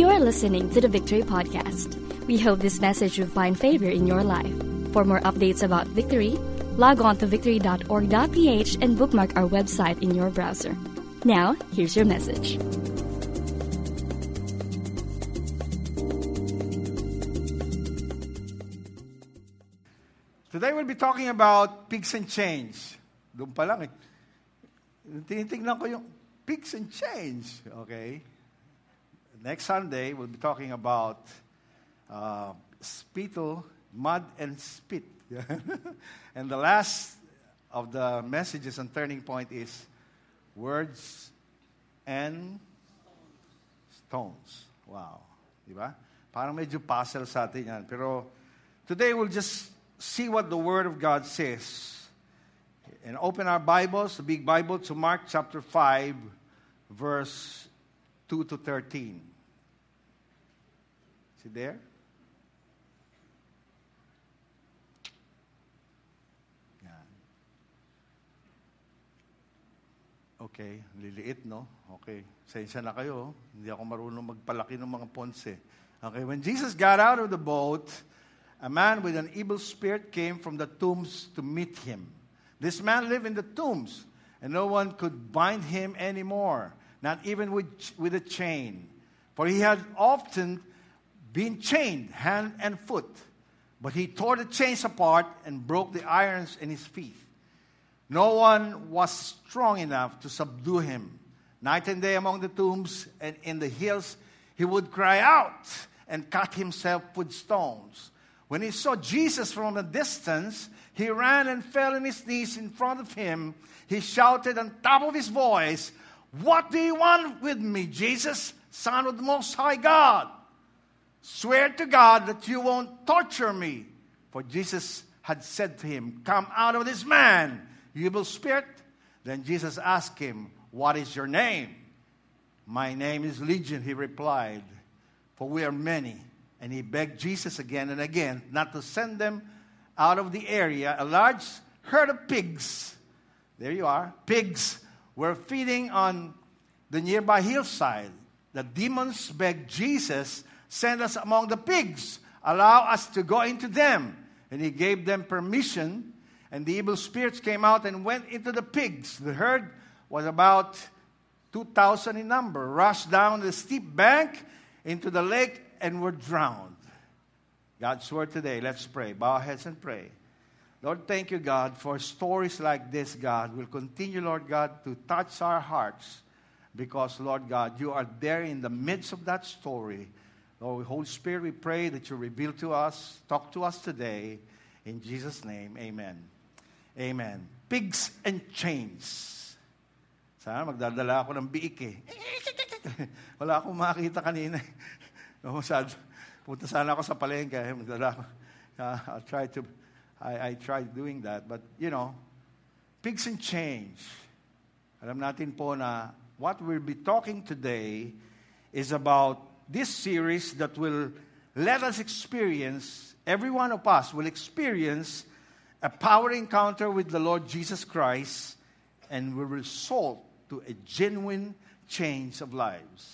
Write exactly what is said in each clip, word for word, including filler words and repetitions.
You are listening to the Victory Podcast. We hope this message will find favor in your life. For more updates about Victory, log on to victory dot org dot p h and bookmark our website in your browser. Now, here's your message. Today we'll be talking about pigs and change. Doon pa lang eh. Tinitignan ko yung pigs and change. Okay? Next Sunday, we'll be talking about uh, spittle, mud and spit. And the last of the messages on Turning Point is words and stones. Wow. Diba? Parang medyo puzzle sa atin yan. Pero today we'll just see what the Word of God says. And open our Bibles, the big Bible, to Mark chapter five, verse two to thirteen. Is it there? Yan. Okay, liliit, no? Okay, sensya na kayo. Hindi ako marunong magpalaki ng mga fonts eh. Okay, when Jesus got out of the boat, a man with an evil spirit came from the tombs to meet him. This man lived in the tombs, and no one could bind him anymore, not even with, with a chain. For he had often been chained hand and foot. But he tore the chains apart and broke the irons in his feet. No one was strong enough to subdue him. Night and day among the tombs and in the hills, he would cry out and cut himself with stones. When he saw Jesus from a distance, he ran and fell on his knees in front of him. He shouted on top of his voice, "What do you want with me, Jesus, Son of the Most High God? Swear to God that you won't torture me." For Jesus had said to him, "Come out of this man, you evil spirit." Then Jesus asked him, "What is your name?" "My name is Legion," he replied, "for we are many." And he begged Jesus again and again not to send them out of the area. A large herd of pigs, there you are, pigs were feeding on the nearby hillside. The demons begged Jesus, "Send us among the pigs. Allow us to go into them." And he gave them permission. And the evil spirits came out and went into the pigs. The herd was about two thousand in number, rushed down the steep bank into the lake and were drowned. God's word today. Let's pray. Bow our heads and pray. Lord, thank you, God, for stories like this, God. We'll continue, Lord God, to touch our hearts because, Lord God, you are there in the midst of that story. Lord, Holy Spirit, we pray that you reveal to us, talk to us today. In Jesus' name, amen. Amen. Pigs and chains. Sana magdadala ako ng biik eh. Wala akong makita kanina. No, sad. Punta sana ako sa palengke. Magdala ako. Uh, I'll try to, I, I tried doing that. But, you know, pigs and chains. Alam natin po na what we'll be talking today is about this series that will let us experience, every one of us will experience a power encounter with the Lord Jesus Christ and will result to a genuine change of lives.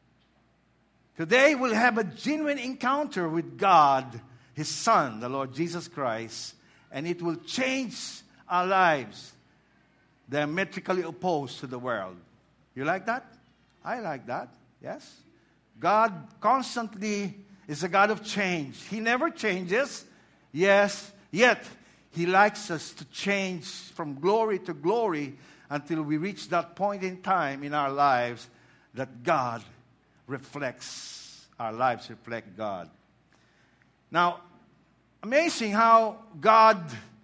Today we'll have a genuine encounter with God, His Son, the Lord Jesus Christ, and it will change our lives, diametrically opposed to the world. You like that? I like that, yes? God constantly is a God of change. He never changes, yes, yet He likes us to change from glory to glory until we reach that point in time in our lives that God reflects, our lives reflect God. Now, amazing how God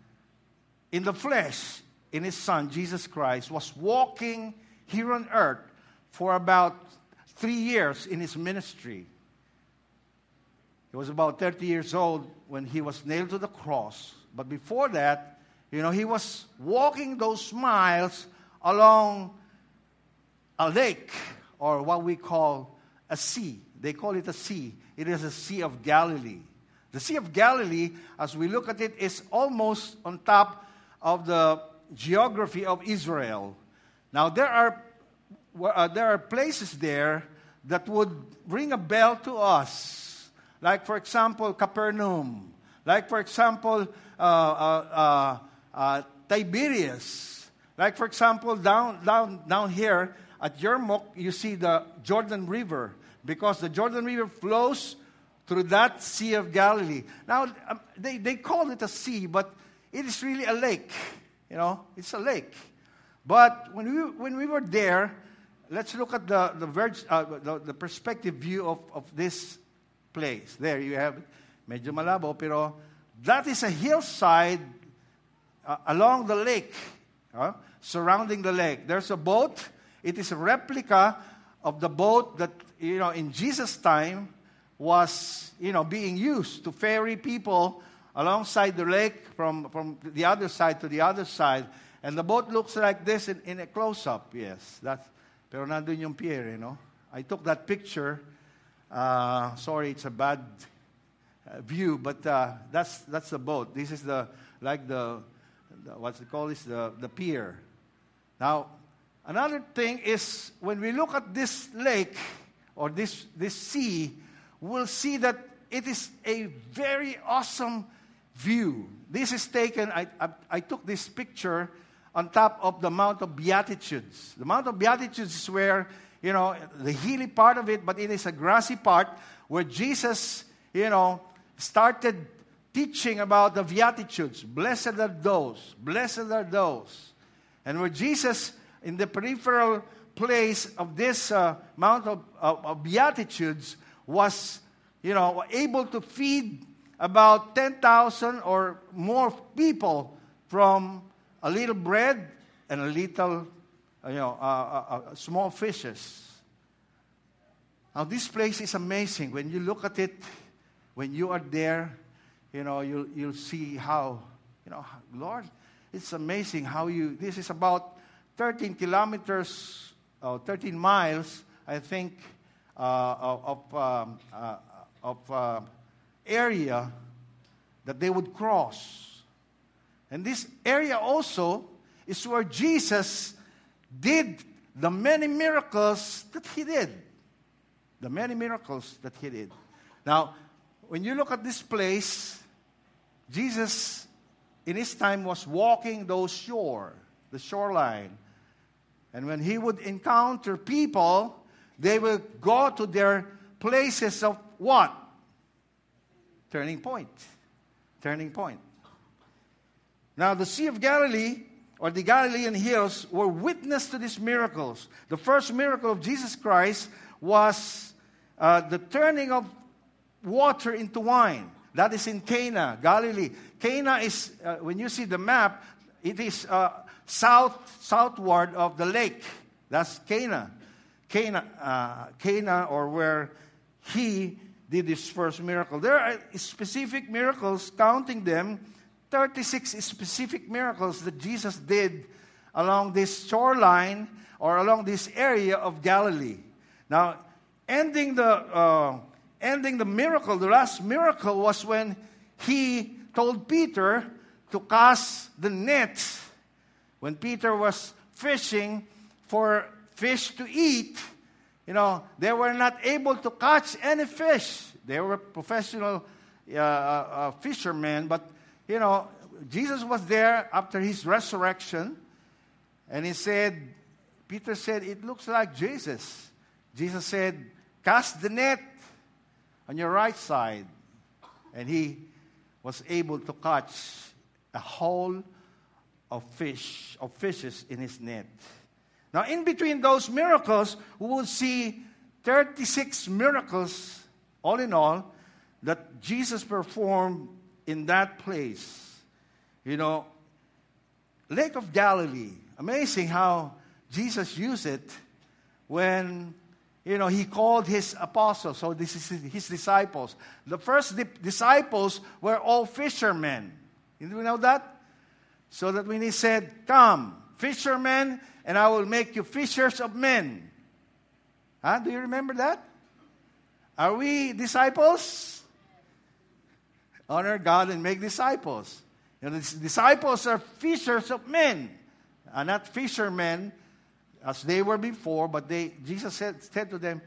in the flesh, in His Son, Jesus Christ, was walking here on earth for about three years in His ministry. He was about thirty years old when He was nailed to the cross. But before that, you know, He was walking those miles along a lake, or what we call a sea. They call it a sea. It is a Sea of Galilee. The Sea of Galilee, as we look at it, is almost on top of the geography of Israel. Now, there are uh, there are places there that would ring a bell to us. Like, for example, Capernaum. Like, for example, uh, uh, uh, uh, Tiberias. Like, for example, down, down, down here at Yermuk, you see the Jordan River. Because the Jordan River flows through that Sea of Galilee. Now, um, they, they call it a sea, but it is really a lake. You know, it's a lake. But when we when we were there, let's look at the the, verge, uh, the, the perspective view of, of this place. There you have it. Medyo malabo, pero that is a hillside uh, along the lake, uh, surrounding the lake. There's a boat. It is a replica of the boat that, you know, in Jesus' time was, you know, being used to ferry people alongside the lake from, from the other side to the other side. And the boat looks like this in, in a close-up, yes. That's, pero nandun yung pier, you know. I took that picture. Uh, sorry, it's a bad uh, view, but uh, that's that's the boat. This is the, like the, the what's it called? Is the, the pier. Now, another thing is, when we look at this lake, or this, this sea, we'll see that it is a very awesome view. This is taken, I, I, I took this picture on top of the Mount of Beatitudes. The Mount of Beatitudes is where, you know, the hilly part of it, but it is a grassy part where Jesus, you know, started teaching about the Beatitudes. Blessed are those, blessed are those. And where Jesus, in the peripheral place of this uh, Mount of, of, of Beatitudes, was, you know, able to feed about ten thousand or more people from a little bread and a little, you know, uh, uh, uh, small fishes. Now, this place is amazing. When you look at it, when you are there, you know, you'll, you'll see how, you know, Lord, it's amazing how you, this is about thirteen kilometers, uh, thirteen miles, I think, uh, of, um, uh, of uh, area that they would cross. And this area also is where Jesus did the many miracles that he did. The many miracles that he did. Now, when you look at this place, Jesus, in his time, was walking those shore, the shoreline. And when he would encounter people, they will go to their places of what? Turning point. Turning point. Now, the Sea of Galilee, or the Galilean hills, were witness to these miracles. The first miracle of Jesus Christ was uh, the turning of water into wine. That is in Cana, Galilee. Cana is, uh, when you see the map, it is uh, south, southward of the lake. That's Cana. Cana, uh, Cana, or where he did his first miracle. There are specific miracles, counting them, thirty-six specific miracles that Jesus did along this shoreline or along this area of Galilee. Now, ending the uh, ending the miracle, the last miracle was when he told Peter to cast the net. When Peter was fishing for fish to eat, you know, they were not able to catch any fish. They were professional uh, uh, fishermen, but, you know, Jesus was there after his resurrection, and he said, Peter said, it looks like Jesus. Jesus said, cast the net on your right side. And he was able to catch a whole of fish, of fishes in his net. Now, in between those miracles, we will see thirty-six miracles, all in all, that Jesus performed in that place. You know, Lake of Galilee, amazing how Jesus used it when, you know, he called his apostles, so this is his disciples. The first di- disciples were all fishermen. Did you know that? So that when he said, come, fishermen, and I will make you fishers of men. Huh? Do you remember that? Are we disciples? Honor God and make disciples. You know, the disciples are fishers of men. Uh, not fishermen as they were before, but they Jesus said, said to them,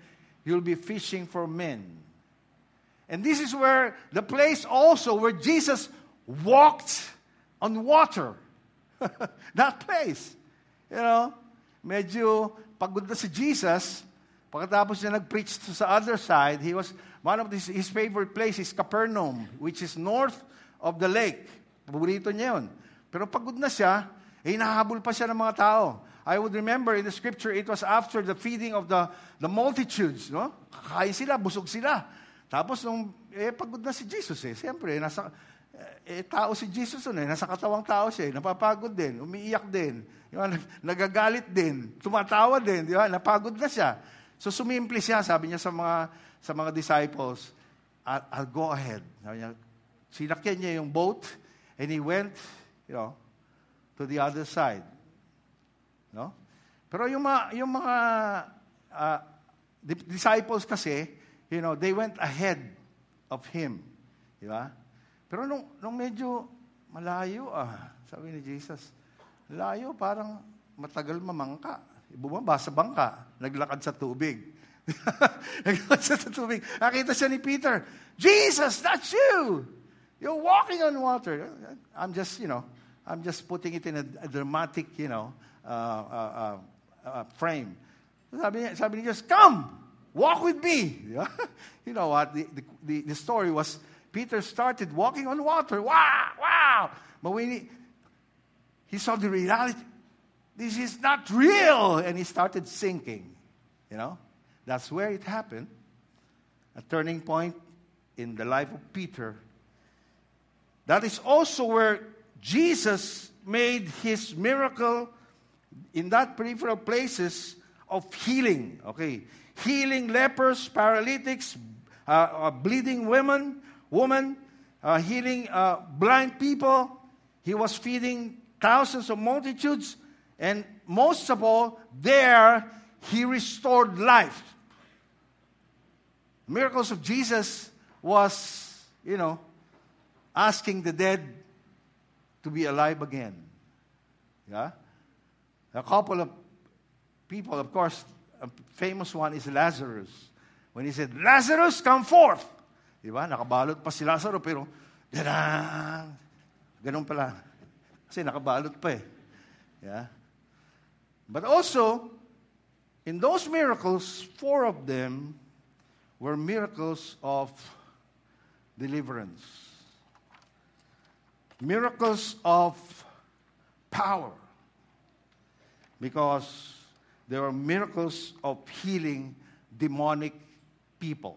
you'll be fishing for men. And this is where the place also where Jesus walked on water. That place. You know, medyo pagod na si Jesus. Pagkatapos niya nag-preach sa other side, he was, one of his, his favorite places is Capernaum, which is north of the lake. Paborito niya yun. Pero pagod na siya, eh, nahahabol pa siya ng mga tao. I would remember in the scripture, it was after the feeding of the, the multitudes. No? Kakain sila, busog sila. Tapos, nung, eh, pagod na si Jesus eh. Siyempre, nasa, eh, tao si Jesus eh. Nasa katawang tao siya eh. Napapagod din, umiiyak din. Diba? Nagagalit din, tumatawa din. Diba? Napagod na siya. So, sumimple siya, sabi niya sa mga, sa mga disciples, I'll, I'll go ahead. Sabi niya, sinakyan niya yung boat, and he went, you know, to the other side. No? Pero yung mga, yung mga uh, disciples kasi, you know, they went ahead of him. Di ba? Pero nung, nung medyo malayo, ah, sabi ni Jesus, malayo, parang matagal mamangka. Bumaba sa bangka, naglakad sa tubig. Naglakad sa tubig. Nakita siya ni Peter, Jesus, that's you! You're walking on water. I'm just, you know, I'm just putting it in a, a dramatic, you know, uh, uh, uh, uh, frame. Sabi niya, sabi niya, just come, walk with me. You know what? The, the, the story was, Peter started walking on water. Wow, wow. But when he, he saw the reality, this is not real. And he started sinking. You know? That's where it happened. A turning point in the life of Peter. That is also where Jesus made his miracle in that peripheral places of healing. Okay. Healing lepers, paralytics, uh, uh, bleeding women, woman, uh, healing uh, blind people. He was feeding thousands of multitudes. And most of all, there, he restored life. Miracles of Jesus was, you know, asking the dead to be alive again. Yeah? A couple of people, of course, a famous one is Lazarus. When he said, Lazarus, come forth! Diba? Nakabalot pa si Lazarus, pero, da-da! Ganun pala. Kasi nakabalot pa eh. Yeah? But also, in those miracles, four of them were miracles of deliverance. Miracles of power. Because there were miracles of healing demonic people.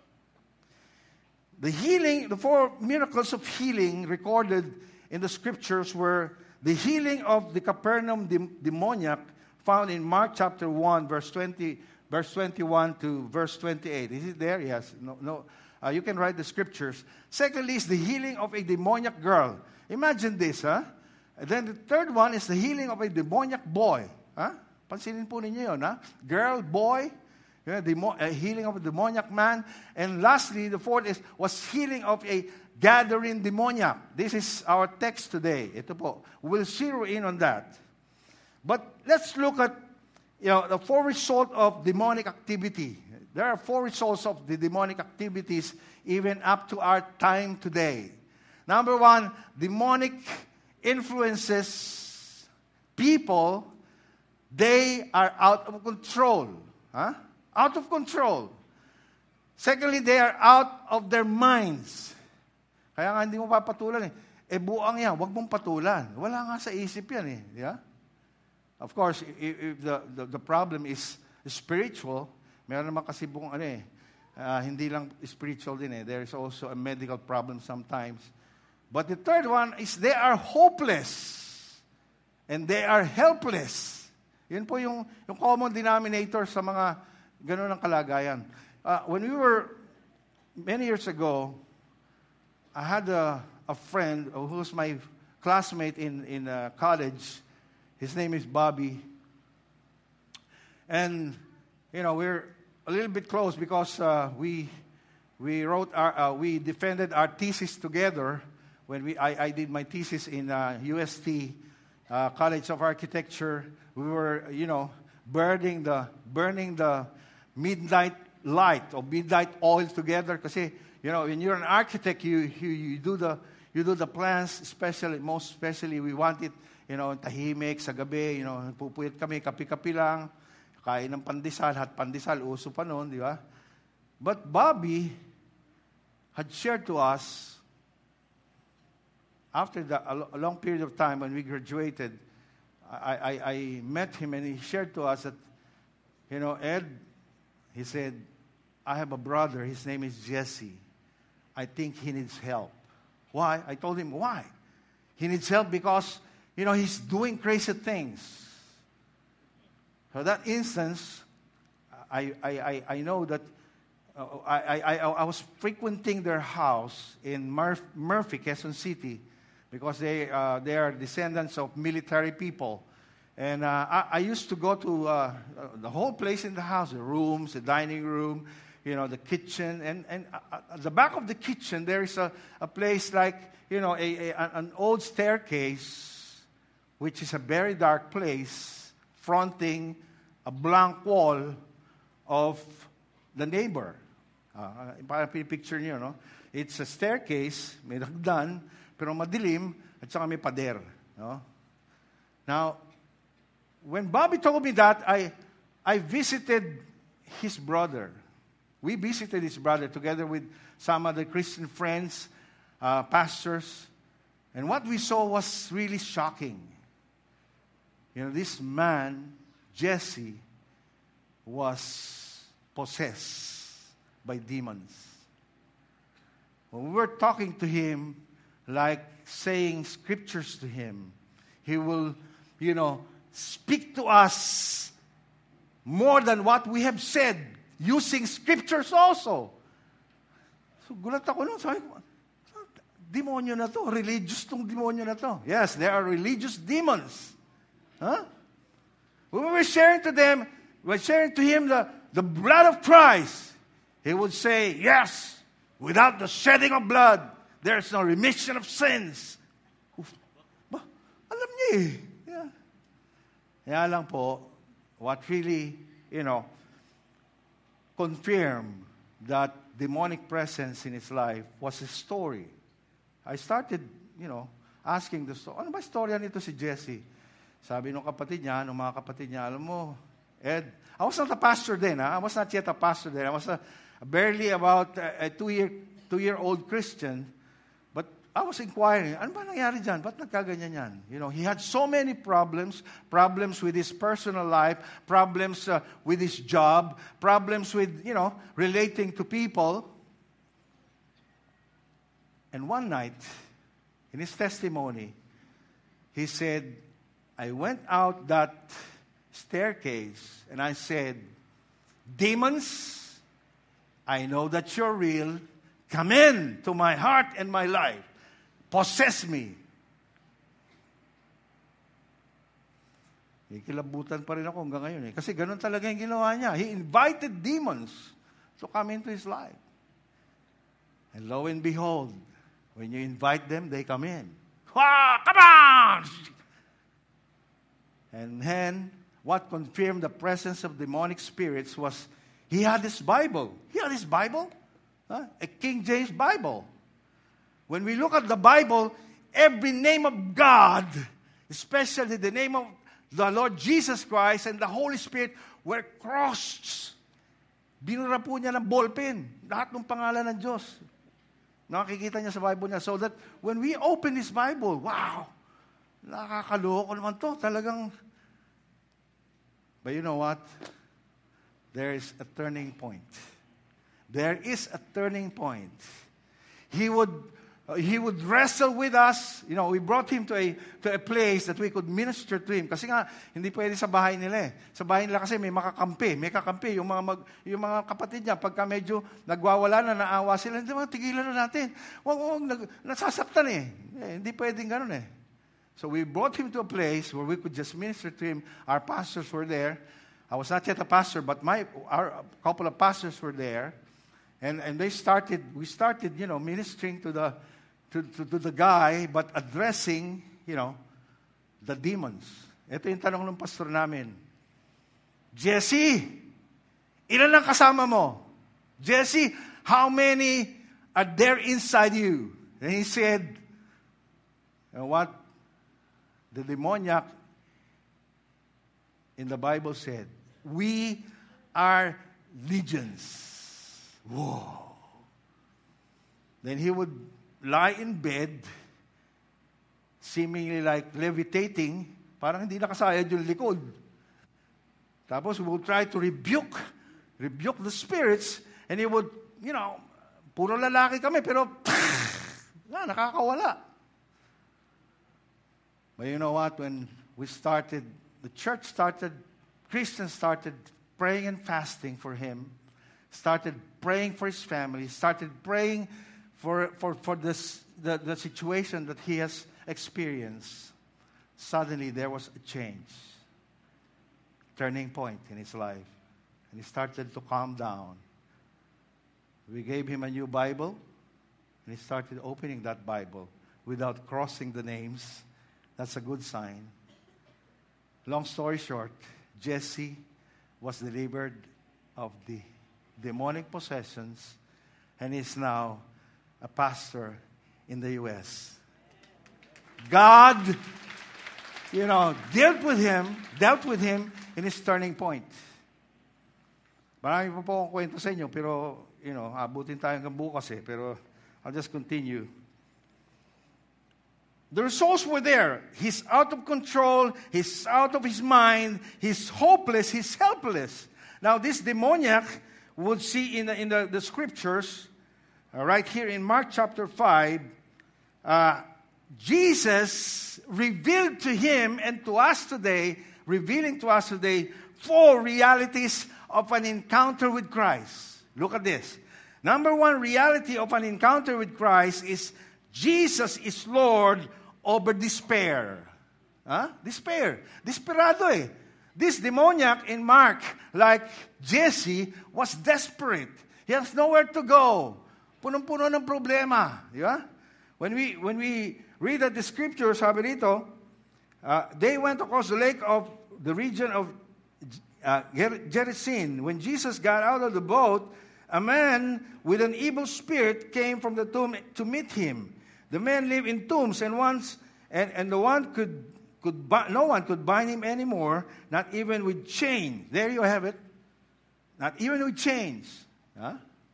The healing, the four miracles of healing recorded in the scriptures were the healing of the Capernaum demoniac found in Mark chapter one, verse twenty, verse twenty-one to verse twenty-eight. Is it there? Yes. No, no. Uh, you can write the scriptures. Secondly is the healing of a demoniac girl. Imagine this, huh? And then the third one is the healing of a demoniac boy. Huh? Pansinin po ninyo yun, huh? Girl, boy, yeah, demo- uh, healing of a demoniac man. And lastly, the fourth is was healing of a gathering demoniac. This is our text today. Ito po. We'll zero in on that. But let's look at, you know, the four results of demonic activity. There are four results of the demonic activities even up to our time today. Number one, demonic influences people, they are out of control. Huh? Out of control. Secondly, they are out of their minds. Kaya nga hindi mo papatulan eh. Eh buang yan, huwag mong patulan. Wala nga sa isip yan eh. Yeah? Of course, if, if the, the, the problem is spiritual, meron naman kasi buong ano eh, uh, hindi lang spiritual din eh. There is also a medical problem sometimes. But the third one is they are hopeless and they are helpless. Yun po yung, yung common denominator sa mga ganun ng kalagayan. Uh, when we were, many years ago, I had a, a friend who was my classmate in, in uh, college. His name is Bobby. And, you know, we're a little bit close because uh, we we wrote our, uh, we defended our thesis together when we I, I did my thesis in uh, U S T, uh, College of Architecture. We were, you know, burning the burning the midnight light or midnight oil together. Kasi, you know, when you're an architect, you, you, you do the you do the plans, especially, most especially, we want it, you know, tahimik sa gabi, you know, pupuyat kami, kapi-kapi lang, kain ng pandesal, hat pandesal, uso pa noon, di ba? But Bobby had shared to us, after the, a long period of time when we graduated, I, I, I met him and he shared to us that, you know, Ed, he said, I have a brother, his name is Jesse. I think he needs help. Why? I told him, why? He needs help because, you know, he's doing crazy things. So that instance, I, I, I, I know that uh, I, I, I was frequenting their house in Murph, Murphy, Quezon City, because they, uh, they are descendants of military people. And uh, I, I used to go to uh, the whole place in the house, the rooms, the dining room, you know, the kitchen. And, and at the back of the kitchen, there is a, a place like, you know, a, a, an old staircase, which is a very dark place, fronting a blank wall of the neighbor. Uh, Parang picture niyo, no? It's a staircase, may hagdan, pero madilim, at saka may pader. No? Now, when Bobby told me that, I, I visited his brother. We visited his brother together with some other Christian friends, uh, pastors. And what we saw was really shocking. You know, this man, Jesse, was possessed by demons. When we were talking to him, like saying scriptures to him, he will, you know, speak to us more than what we have said, using scriptures also. So, gulat ako nun. Sabi ko, demonyo na to. Religious tong demonyo na to. Yes, there are religious demons. Huh? When we were sharing to them, we were sharing to him the, the blood of Christ. He would say, yes, without the shedding of blood, there is no remission of sins. Uf, ba, alam niya eh. Yeah. Kaya lang po, what really, you know, confirmed that demonic presence in his life was his story. I started, you know, asking the story. Ano ba storya nito si Jesse? Sabi ng kapatid niya, ng mga kapatid niya, alam mo, Ed, I was not a pastor then. Huh? I was not yet a pastor then. I was a, barely about a, a two-year, two-year-old Christian. But I was inquiring, ano ba nangyari dyan? Ba't nagkaganyan yan? You know, he had so many problems, problems with his personal life, problems uh, with his job, problems with, you know, relating to people. And one night, in his testimony, he said, I went out that staircase and I said, demons, I know that you're real. Come in to my heart and my life. Possess me. Ikilabutan pa rin ako hanggang ngayon eh. Kasi ganun talaga yung ginawa niya. He invited demons to come into his life. And lo and behold, when you invite them, they come in. Ah, come on! And then, what confirmed the presence of demonic spirits was he had his Bible. He had his Bible. Huh? A King James Bible. When we look at the Bible, every name of God, especially the name of the Lord Jesus Christ and the Holy Spirit, were crossed. Binura po niya ng ballpen. Lahat ng pangalan ng Diyos. Nakikita niya sa Bible niya. So that when we open this Bible, wow! Nakakaloko naman to. Talagang, but you know what? There is a turning point. There is a turning point. He would uh, he would wrestle with us. You know, we brought him to a to a place that we could minister to him. Kasi nga hindi pwede sa bahay nila eh. Sa bahay nila kasi may makakampi, may kakampi yung mga mag, yung mga kapatid niya pagka medyo nagwawala na, naawa sila, hindi ba tigilan na natin. Wag wag nag, nasasaktan eh. eh. Hindi pwedeng ganoon eh. So we brought him to a place where we could just minister to him. Our pastors were there. I was not yet a pastor, but my our a couple of pastors were there. And and they started, we started, you know, ministering to the to, to, to the guy, but addressing, you know, the demons. Ito yung tanong ng pastor namin. Jesse, ilan ang kasama mo? Jesse, how many are there inside you? And he said, you know what? The demoniac in the Bible said, we are legions. Whoa. Then he would lie in bed, seemingly like levitating, parang hindi nakasayad yung likod. Tapos he would try to rebuke, rebuke the spirits, and he would, you know, puro lalaki kami, pero na, nakakawala. But you know what? When we started, the church started, Christians started praying and fasting for him, started praying for his family, started praying for, for, for this, the, the situation that he has experienced. Suddenly there was a change, turning point in his life. And he started to calm down. We gave him a new Bible, and he started opening that Bible without crossing the names. That's a good sign. Long story short, Jesse was delivered of the demonic possessions, and is now a pastor in the U S God, you know, dealt with him, dealt with him in his turning point. Marami pa po akong kwento sa inyo, pero, you know, abutin tayo hanggang bukas eh, pero I'll just continue. The results were there. He's out of control. He's out of his mind. He's hopeless. He's helpless. Now, this demoniac would see in the, in the, the scriptures, uh, right here in Mark chapter five, uh, Jesus revealed to him and to us today, revealing to us today, four realities of an encounter with Christ. Look at this. Number one reality of an encounter with Christ is Jesus is Lord over despair. Huh? Despair. Desperado eh. This demoniac in Mark, like Jesse, was desperate. He has nowhere to go. Punong-puno ng problema. Di ba? When we, when we read the scriptures, sabi dito, uh, they went across the lake of the region of uh, Gerasene. When Jesus got out of the boat, a man with an evil spirit came from the tomb to meet him. The man lived in tombs, and once, and, and the one could, could no one could bind him anymore, not even with chains. There you have it. Not even with chains. Huh?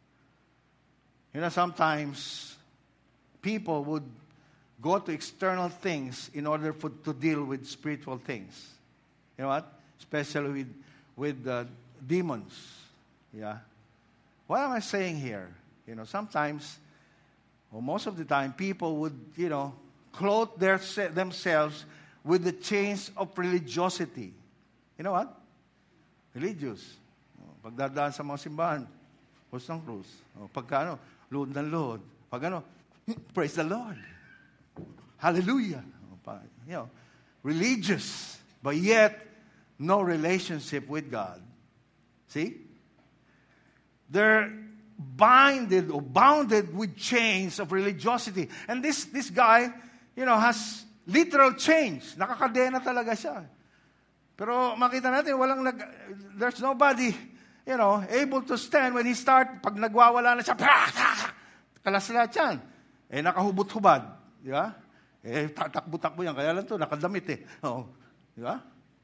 You know, sometimes people would go to external things in order for, to deal with spiritual things. You know what? Especially with, with uh, demons. Yeah. What am I saying here? You know, sometimes, or most of the time, people would, you know, clothe their, themselves with the chains of religiosity. You know what? Religious. Pagdadaan sa mga simbahan, krus ng krus. Pagka ano, load ng load. Pag ano, praise the Lord. Hallelujah. You know, religious, but yet no relationship with God. See? They're binded or bounded with chains of religiosity. And this this guy, you know, has literal chains. Nakakadena talaga siya. Pero makita natin, walang nag, there's nobody, you know, able to stand when he start, pag nagwawala na siya, kalas lahat yan. Eh, nakahubot-hubad. Di ba? Eh, tatakbo-takbo yan. Kaya lang to, nakadamit eh. Oh, di ba?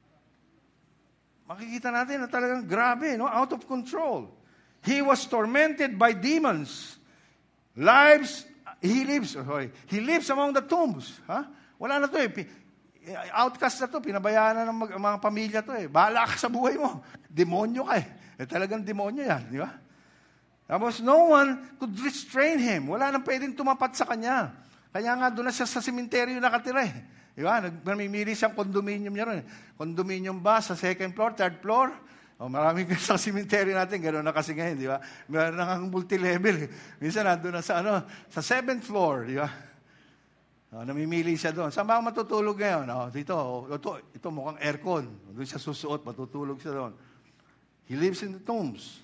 Makikita natin na talagang grabe, no? Out of control. He was tormented by demons. Lives, he lives, sorry, he lives among the tombs. Ha? Wala na to eh. Outcast na to, pinabayaan na ng mga, mga pamilya to eh. Bahala ka sa buhay mo. Demonyo ka eh. Eh talagang demonyo yan, di ba? Tapos no one could restrain him. Wala nang pwedeng tumapat sa kanya. Kaya nga doon na siya sa sementeryo nakatira eh. Di ba? Namimili siyang condominium niya rin. Condominium ba sa second floor, third floor? O, maraming sa sementeryo natin, gano'n na kasi ngayon, di ba? Meron na kang multi-level eh. Minsan nandun na sa, ano, sa seventh floor, di ba? O, namimili siya doon. Saan ba ang matutulog ngayon? O, dito, ito, ito mukhang aircon. Doon siya susuot, matutulog siya doon. He lives in the tombs.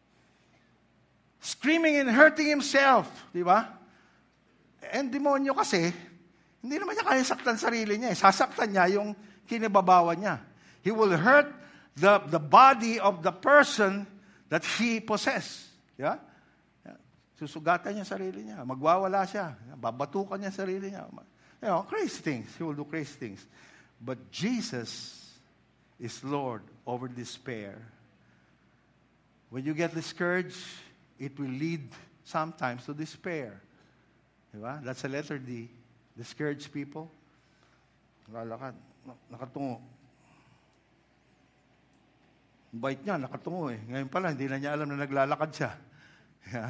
Screaming and hurting himself, di ba? And demonyo kasi, hindi naman niya kaya saktan sarili niya. Eh. Sasaktan niya yung kinibabawan niya. He will hurt the, the body of the person that he possesses. Yeah? Susugatan niya sarili niya. Magwawala siya. Babatukan niya sarili niya. You know, crazy things. He will do crazy things. But Jesus is Lord over despair. When you get discouraged, it will lead sometimes to despair. Diba? That's a letter D. Discouraged people. Lalakad. Nakatungo. Bait niya, nakatungo eh. Ngayon pala, hindi na niya alam na naglalakad siya. Yeah.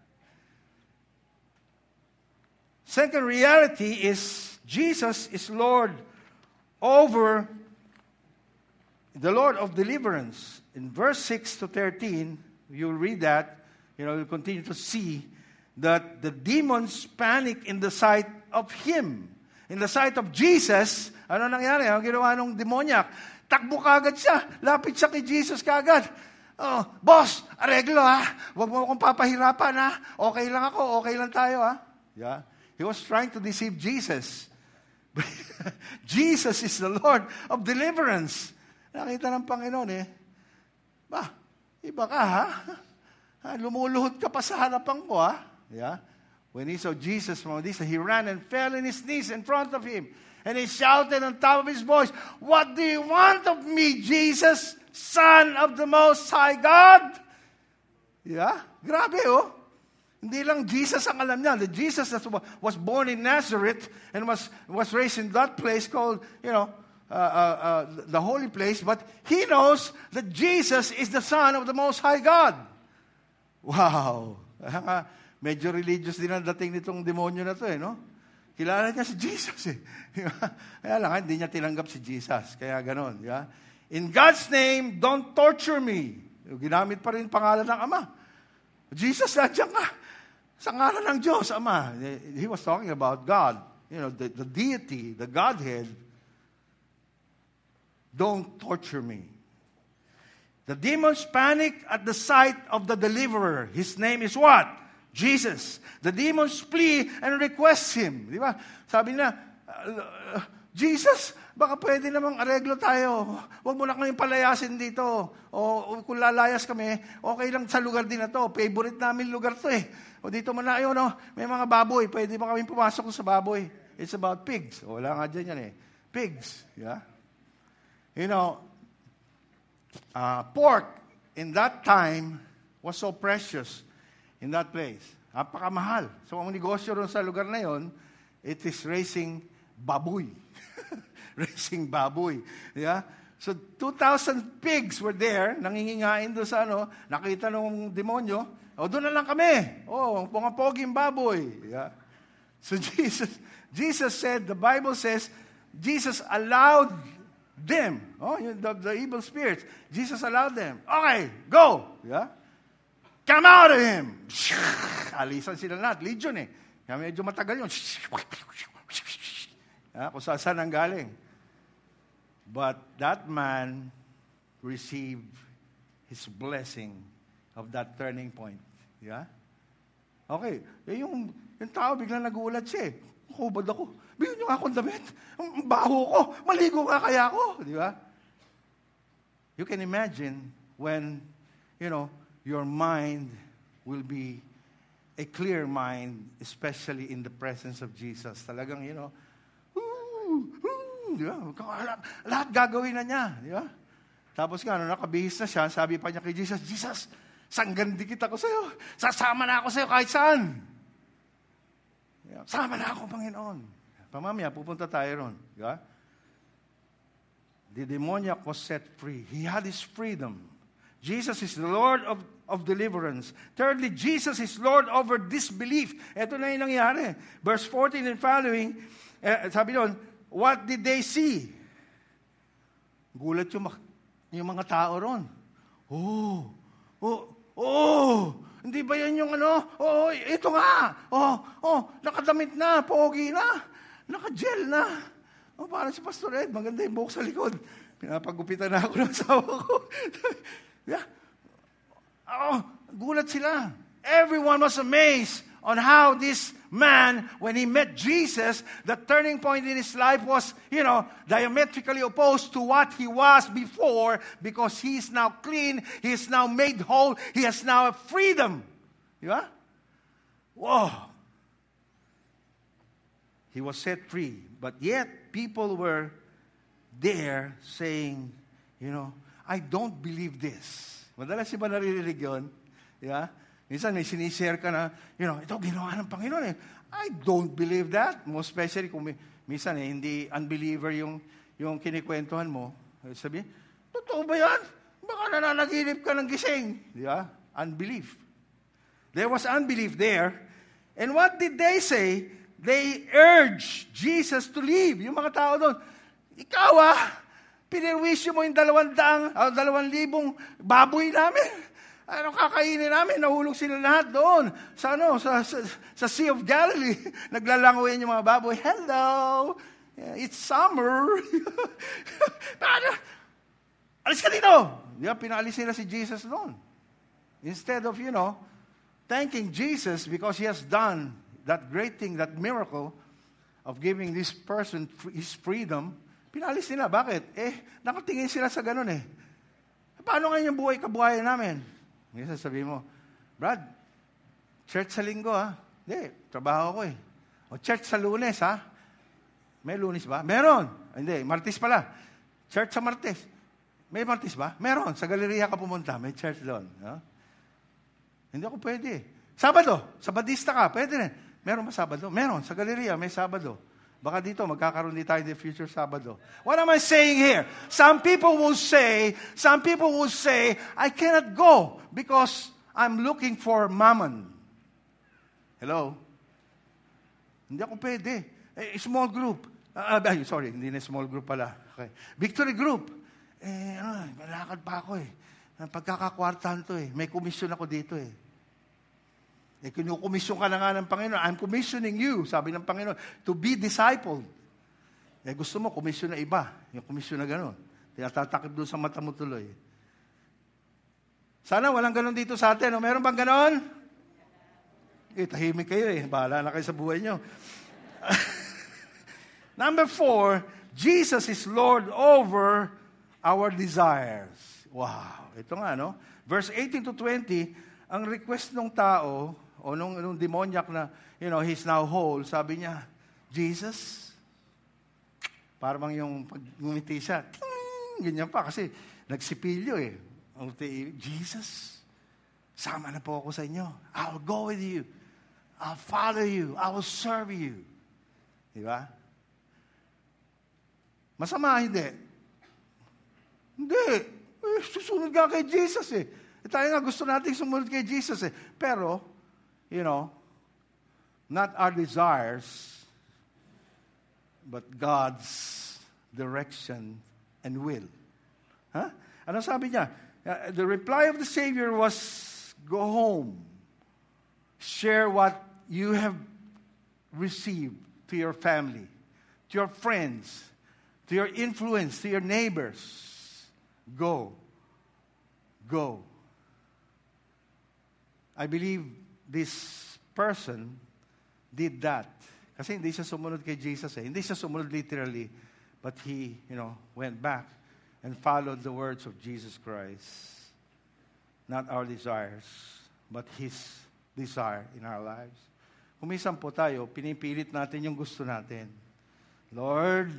Second reality is Jesus is Lord over the Lord of deliverance. In verse six to thirteen, you'll read that, you know, you'll continue to see that the demons panic in the sight of Him. In the sight of Jesus, ano nangyari? Ang ginawa ng demoniac? Takbo kagad siya. Lapit siya kay Jesus kagad. Oh, boss, areglo ha. Huwag mo akong papahirapan ha. Okay lang ako, okay lang tayo ha. Yeah. He was trying to deceive Jesus. Jesus is the Lord of deliverance. Nakita ng Panginoon eh. Ba, iba ka ha? ha? Lumuluhod ka pa sa harapan ko ha? Yeah. When he saw Jesus from this, he ran and fell on his knees in front of him. And he shouted on top of his voice, "What do you want of me, Jesus, Son of the Most High God?" Yeah? Grabe oh. Hindi lang Jesus ang alam niya. The Jesus that was born in Nazareth and was was raised in that place called, you know, uh, uh, uh, the holy place. But he knows that Jesus is the Son of the Most High God. Wow. Medyo religious din ang dating nitong demonyo na to eh, no? Kilala niya si Jesus eh. Kaya lang, hindi niya tinanggap si Jesus. Kaya ganon. Yeah? In God's name, don't torture me. Ginamit pa rin pangalan ng Ama. Jesus, nandiyan ka. Sa ngalan ng Diyos, Ama. He was talking about God. You know, the, the deity, the Godhead. Don't torture me. The demons panic at the sight of the deliverer. His name is what? Jesus. The demons flee and request Him. Di ba? Sabi na, uh, Jesus, baka pwede namang areglo tayo. Huwag mo na kami palayasin dito. O, o kung lalayas kami, okay lang sa lugar din na to. Favorite namin lugar to eh. O dito mo na, ayun, no, may mga baboy. Pwede ba kami pumasok sa baboy? It's about pigs. O, wala nga dyan yan eh. Pigs. Yeah? You know, uh, pork in that time was so precious in that place. Napakamahal. So, ang negosyo ron sa lugar na yon, it is raising baboy. Raising baboy. Yeah? So, two thousand pigs were there, nangingingain doon sa ano, nakita ng demonyo, o doon na lang kami. O, mga poging baboy. Yeah? So, Jesus, Jesus said, the Bible says, Jesus allowed them, oh, the, the evil spirits, Jesus allowed them. Okay, go! Yeah? Come out of him! Alisan sila lahat. Legion eh. Kaya medyo matagal yun. Yeah, kung saan ang galing. But that man received his blessing of that turning point. Yeah? Okay. Eh, yung, yung tao biglang nagulat siya eh. Hubad ako. Bigyan nyo nga akong damit. Ang baho ko. Maligo nga kaya ako. Di ba? You can imagine when, you know, your mind will be a clear mind, especially in the presence of Jesus. Talagang, you know, woo, woo, di ba? Lahat, lahat gagawin na niya. Di ba? Tapos nga, nung nakabihis na siya, sabi pa niya kay Jesus, Jesus, sanggandikit ako sa'yo. Sasama na ako sa'yo kahit saan. Sama na ako, Panginoon. Pamamaya, pupunta tayo ron. Di ba? The demoniac was set free. He had his freedom. Jesus is the Lord of, of deliverance. Thirdly, Jesus is Lord over disbelief. Ito na yung nangyari. Verse fourteen and following, eh, sabi doon, what did they see? Gulat yung, yung mga tao ron. Oh, oh, oh, hindi ba yan yung ano? Oh, ito nga. Oh, oh, nakadamit na, pogi na, nakagel na. Oh, parang si Pastor Ed, maganda yung buhok sa likod. Pinapagupitan na ako ng asawa ko. Yeah. Oh, gulat sila. Everyone was amazed on how this man, when he met Jesus, the turning point in his life was, you know, diametrically opposed to what he was before, because he is now clean, he is now made whole, he has now freedom. Yeah? Whoa! He was set free. But yet, people were there saying, you know, I don't believe this. Madalas iba naririnig yun. Yeah? Minsan may sinishare ka na, you know, ito ginawa ng Panginoon eh. I don't believe that. Most especially kung may, minsan eh, hindi unbeliever yung, yung kinikwentuhan mo. Sabi, totoo ba yan? Baka nananaginip ka ng gising. Yeah? Unbelief. There was unbelief there. And what did they say? They urged Jesus to leave. Yung mga tao doon, ikaw ah, pinirwisyo mo yung dalawang daang, uh, dalawang libong baboy namin. Ano kakainin namin? Nahulog sila lahat doon. Sa ano? Sa, sa, sa Sea of Galilee. Naglalangoyin yung mga baboy. Hello! It's summer. Alis ka dito! Diba, pinalis nila si Jesus doon. Instead of, you know, thanking Jesus because He has done that great thing, that miracle of giving this person his freedom, pinalis nila. Bakit? Eh, nakatingin sila sa ganun eh. Paano ngayon yung buhay kabuhayan namin? Minsan sabihin mo, Brad, church sa linggo ha? Hindi, trabaho ko eh. O church sa Lunes ha? May Lunes ba? Meron. Hindi, Martes pala. Church sa Martes. May Martes ba? Meron. Sa galeriya ka pumunta, may church doon. No? Hindi ako pwede. Sabado, Sabadista ka, pwede rin. Meron ba Sabado? Meron. Sa galeriya, may Sabado. Baka dito, magkakaroon din tayo in the future Sabado. What am I saying here? Some people will say, some people will say, I cannot go because I'm looking for mammon. Hello? Hindi ako pwede. Eh, small group. Uh, uh, sorry, hindi na small group pala. Okay. Victory group. Eh, ano, malakad pa ako eh. Pagkakakwartahan to eh. May komisyon ako dito eh. Eh, kinukomisyon ka na nga ng Panginoon. I'm commissioning you, sabi ng Panginoon, to be discipled. Eh, gusto mo, komisyon na iba. Yung komisyon na gano'n. Tinatatakip doon sa mata mo tuloy. Sana walang gano'n dito sa atin. O, meron bang gano'n? Eh, tahimik kayo eh. Bahala na kayo sa buhay nyo. Number four, Jesus is Lord over our desires. Wow. Ito nga, no? Verse eighteen to twenty, ang request ng tao, o nung, nung demoniac na, you know, he's now whole, sabi niya, Jesus, parang yung pag ngumiti siya, ting, ganyan pa, kasi nagsipilyo eh. Jesus, sama na po ako sa inyo. I'll go with you. I'll follow you. I will serve you. Diba? Masama, hindi. Hindi. Eh, susunod ka kay Jesus eh. E tayo nga gusto natin sumunod kay Jesus eh. Pero, you know, not our desires, but God's direction and will. Huh? Ano sabi niya? Uh, the reply of the Savior was, go home. Share what you have received to your family, to your friends, to your influence, to your neighbors. Go. Go. I believe this person did that. Kasi hindi siya sumunod kay Jesus eh. Hindi siya sumunod literally, but he, you know, went back and followed the words of Jesus Christ. Not our desires, but His desire in our lives. Kumisan po tayo, pinipilit natin yung gusto natin. Lord,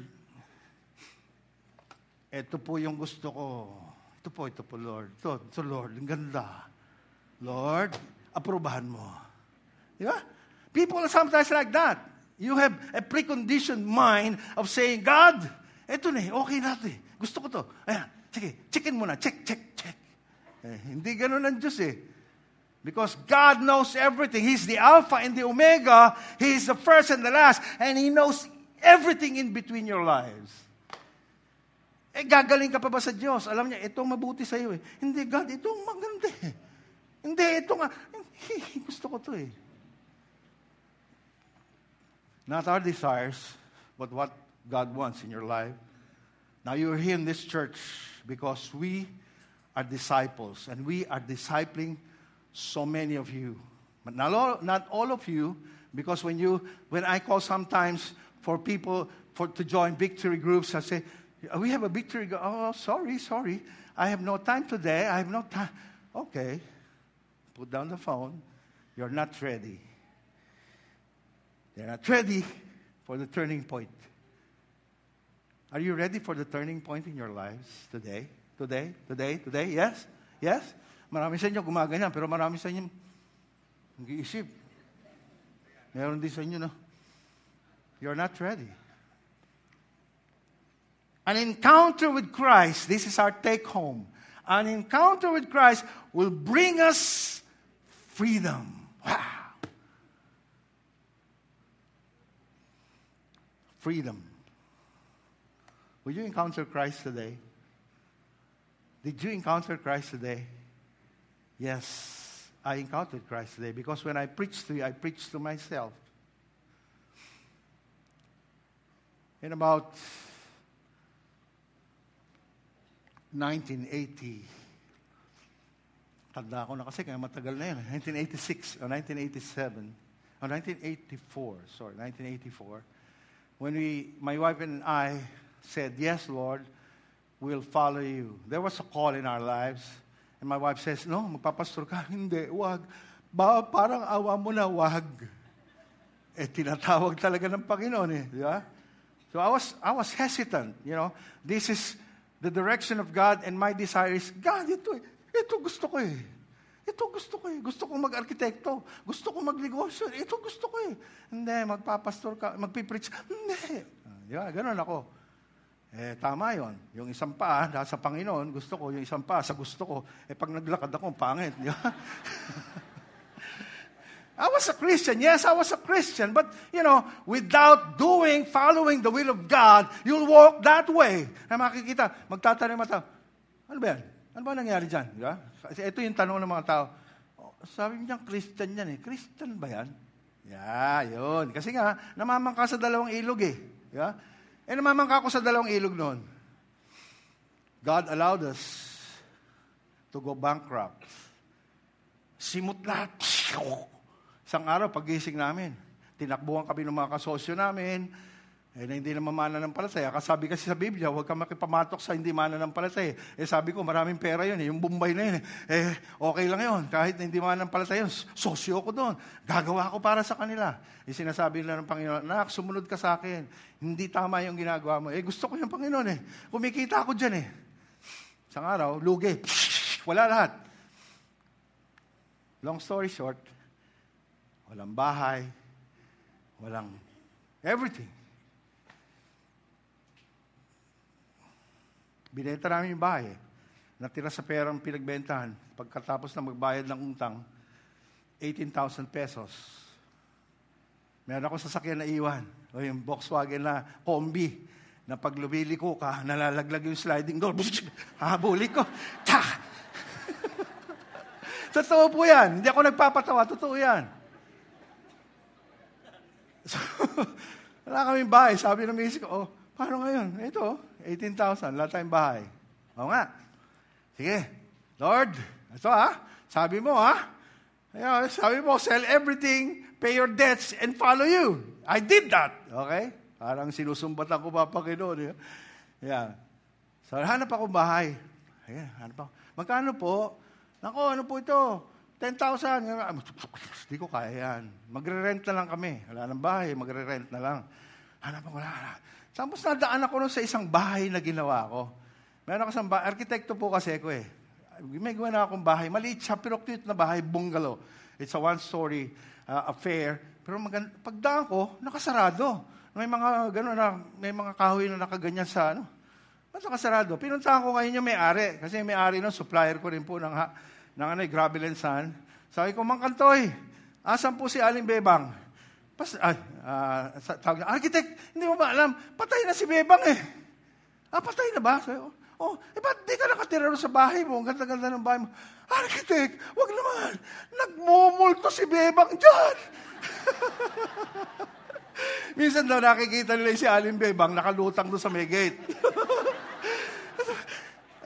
ito po yung gusto ko. Ito po, ito po, Lord. Ito, ito Lord, ang ganda. Lord, aprobahan mo. Di ba? People are sometimes like that. You have a preconditioned mind of saying, God, eto na, okay natin. Gusto ko to. Ayan, sige, checkin mo na. Check, check, check. Eh, hindi ganun ang Diyos eh. Because God knows everything. He's the Alpha and the Omega. He is the first and the last. And He knows everything in between your lives. Eh, gagaling ka pa ba sa Diyos? Alam niya, itong mabuti sa iyo eh. Hindi, God, itong maganda eh. Hindi, ito nga. Gusto ko to eh. Not our desires, but what God wants in your life. Now you're here in this church because we are disciples and we are discipling so many of you. But not all, not all of you, because when you, when I call sometimes for people for to join victory groups, I say, we have a victory group. Oh, sorry, sorry. I have no time today. I have no time. Okay. Put down the phone. You're not ready. You're not ready for the turning point. Are you ready for the turning point in your lives today? Today? Today? Today? Yes? Yes? Marami sa inyo gumaganyan, pero marami sa inyo nag-iisip. Meron din sa inyo, no? You're not ready. An encounter with Christ, this is our take home. An encounter with Christ will bring us freedom. Wow. Freedom. Will you encounter Christ today? Did you encounter Christ today? Yes, I encountered Christ today because when I preach to you, I preach to myself. In about nineteen eighty, tanda ko na kasi kaya matagal na yun, nineteen eighty-six or nineteen eighty-seven, or nineteen eighty-four, sorry, nineteen eighty-four, when we, my wife and I said, yes, Lord, we'll follow you. There was a call in our lives. And my wife says, no, magpapastor ka. Hindi, wag. Ba, parang awa mo na, wag. Eh, tinatawag talaga ng Panginoon eh. Di ba? So I was, I was hesitant. You know, this is the direction of God and my desire is, God, ito, ito gusto ko eh. Ito gusto ko eh. Gusto kong mag-arkitekto. Gusto kong mag-negosyo. Ito gusto ko eh. Hindi, magpapastor ka, magpipreach. Hindi. Di ba? Ganun ako. Eh, tama yun. Yung isang paa, nasa Panginoon, gusto ko. Yung isang paa, sa gusto ko. Eh, pag naglakad ako, pangit. Di ba? I was a Christian. Yes, I was a Christian. But, you know, without doing, following the will of God, you'll walk that way. Na makikita, magtatanong yung mga tao, ano ba yan? Ano ba nangyari dyan? Di ba? Kasi ito yung tanong ng mga tao. Oh, sabi niya, Christian yan eh. Christian ba yan? Yeah, yun. Kasi nga, namamangka sa dalawang ilog eh. Di ba? Eh, namamangka ko sa dalawang ilog noon. God allowed us to go bankrupt. Simut lahat. Isang araw, pag-gising namin, tinakbuhan kami ng mga kasosyo namin, eh, na hindi naman mananampalataya. Kasabi kasi sa Biblia, huwag kang makipamatok sa hindi mananampalataya. Eh, sabi ko, maraming pera yun. Eh. Yung Bombay na yun. Eh. eh, okay lang yun. Kahit na hindi mananampalataya yun, sosyo ko doon. Gagawa ko para sa kanila. Eh, sinasabi nila ng Panginoon, nak, sumunod ka sa akin. Hindi tama yung ginagawa mo. Eh, gusto ko yung Panginoon eh. Kumikita ako dyan eh. Isang araw, lugi. Wala lahat. Long story short, walang bahay, walang everything. Binenta namin yung bahay. Natira sa perang pinagbentahan. Pagkatapos na magbayad ng utang, eighteen thousand pesos. Meron ako sasakyan na iwan. O yung Volkswagen na kombi. Na pag lumiliko ka, nalalaglag yung sliding door. Habuli ko. Ta! Totoo po yan. Hindi ako nagpapatawa. Totoo yan. So, wala kaming bahay. Sabi ng misis ko, oh, paano ngayon? Ito, eighteen thousand, wala tayong bahay. Oo nga. Sige, Lord, ito ha, sabi mo ha, ayun, sabi mo, sell everything, pay your debts, and follow you. I did that. Okay? Parang sinusumbatan ko pa Panginoon. Yeah. So, hanap ako bahay. Ayan, hanap ako. Magkano po? Nako, ano po ito? ten thousand. Hindi ko kaya yan. Magre-rent na lang kami. Wala nang bahay, magre-rent na lang. Hanap ako, wala. Tapos nadaan ako nun sa isang bahay na ginawa ko. Meron ako sa bahay. Arkitekto po kasi ko eh. May gawa na akong bahay. Maliit siya, pero cute na bahay, bungalow. It's a one-story uh, affair. Pero maganda, pagdaan ko, nakasarado. May mga gano'n na, may mga kahoy na nakaganyan sa ano. Ba't nakasarado? Pinuntahan ko ngayon yung may-ari. Kasi yung may-ari nun, supplier ko rin po ng, ng ano, Gravel and Sand. Sabi ko, Mang Kantoy, asan po si Aling Bebang? Pas, ay, uh, tawag niya, architect, hindi mo ba alam? Patay na si Bebang eh. Ah, patay na ba? Sabi ko, oh, eh ba't di ka nakatira sa bahay mo? Ang ganda-ganda ng bahay mo. Architect, wag naman. Nagmumulto si Bebang dyan. Minsan daw nakikita nila si Aling Bebang nakalutang doon sa may gate.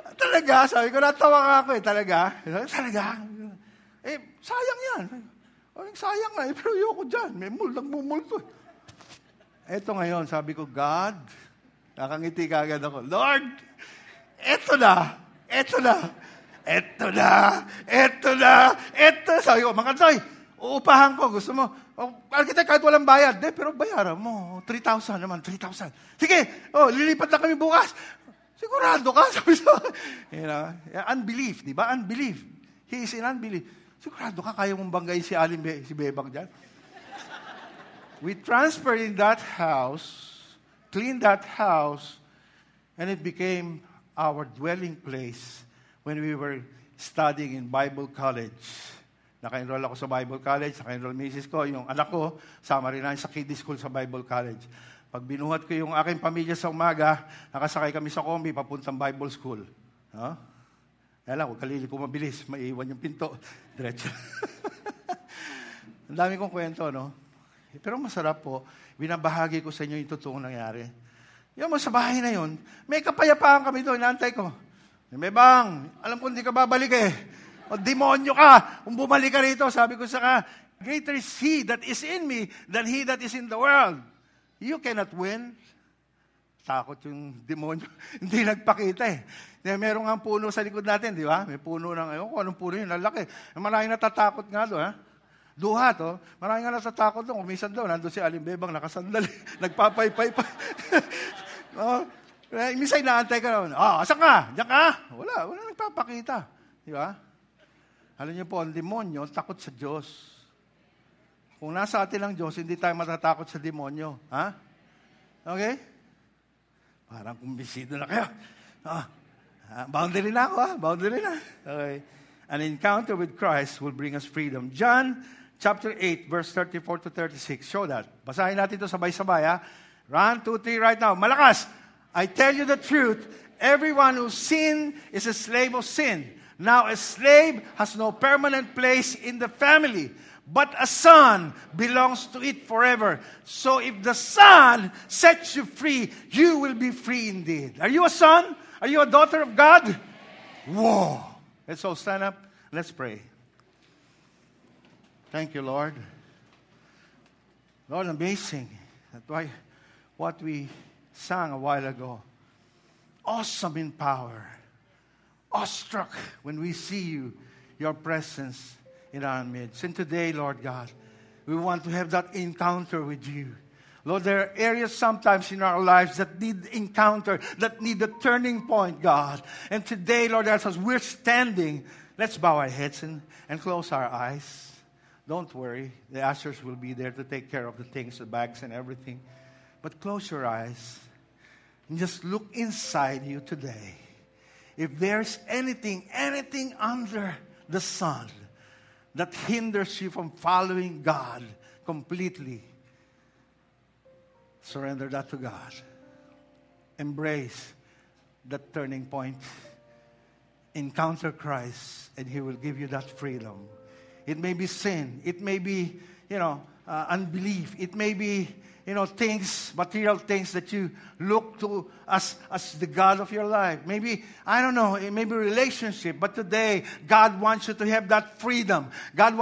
Talaga, sabi ko, natawa nga ako eh, talaga. Talaga. Eh, sayang yan. Ay, sayang nga, eh, pero ayoko dyan. May mul, nagmumulto. Eto ngayon, sabi ko, God, nakangiti ka agad ako, Lord, eto na, eto na, eto na, eto na, eto na. Sabi ko, mga Toy, uupahan ko, gusto mo, oh, architect, kahit walang bayad, de, pero bayaran mo, three thousand naman, three thousand. Sige, oh, lilipat na kami bukas. Sigurado ka, sabi sa you know, unbelief, di ba? Unbelief. He is in unbelief. Sigurado ka, kaya mong banggay si Aling Be, si Bebang dyan? We transferred in that house, cleaned that house, and it became our dwelling place when we were studying in Bible College. Naka-enroll ako sa Bible College, naka-enroll misis ko, yung anak ko, sama rin namin sa kiddie school sa Bible College. Pag binuhat ko yung aking pamilya sa umaga, nakasakay kami sa kombi, papuntang Bible School. Huh? Kaya lang, huwag kalili ko mabilis, maiiwan yung pinto. Diretso. Ang dami kong kwento, no? Pero masarap po, binabahagi ko sa inyo yung totoong nangyari. Yung mo sa bahay na yun, may kapayapaan kami doon, inaantay ko. May bang, alam ko hindi ka babalik eh. O demonyo ka, kung bumalik ka rito, sabi ko sa ka, greater is He that is in me than he that is in the world. You cannot win. Takot yung demonyo. Hindi nagpakita eh. Meron nga puno sa likod natin, di ba? May puno ng, ayun, kung anong puno yun, lalaki. Maraming natatakot nga doon, ha? Duha to, maraming nga natatakot doon. Kumisan doon, nandun si Aling Bebang, nakasandali, nagpapay-pay pa. No? Minsan inaantay ka naman, ah, asan ka? Diyan ka? Wala, wala nagpapakita. Di ba? Alam niyo po, ang demonyo, takot sa Diyos. Kung nasa atin ang Diyos, hindi tayo matatakot sa demonyo. Ha? Okay? Parang kumbisido na kayo. Ah, boundary na ako, ha? Boundary na. Okay. An encounter with Christ will bring us freedom. John chapter eight, verse thirty-four to thirty-six. Show that. Basahin natin ito sabay-sabay, ha? One, two, three, right now. Malakas! I tell you the truth, everyone who sinned is a slave of sin. Now a slave has no permanent place in the family, but a son belongs to it forever. So if the Son sets you free, you will be free indeed. Are you a son? Are you a daughter of God? Whoa! Let's all stand up. Let's pray. Thank you, Lord. Lord, amazing. That's why what we sang a while ago. Awesome in power. Awestruck when we see you, your presence in our midst. And today, Lord God, we want to have that encounter with you. Lord, there are areas sometimes in our lives that need encounter, that need a turning point, God. And today, Lord, as we're standing, let's bow our heads and, and close our eyes. Don't worry. The ushers will be there to take care of the things, the bags and everything. But close your eyes and just look inside you today. If there's anything, anything under the sun that hinders you from following God completely, surrender that to God. Embrace that turning point. Encounter Christ, and He will give you that freedom. It may be sin. It may be, you know, uh, unbelief. It may be, you know, things, material things that you look to as, as the God of your life. Maybe, I don't know, it may be relationship. But today, God wants you to have that freedom. God wants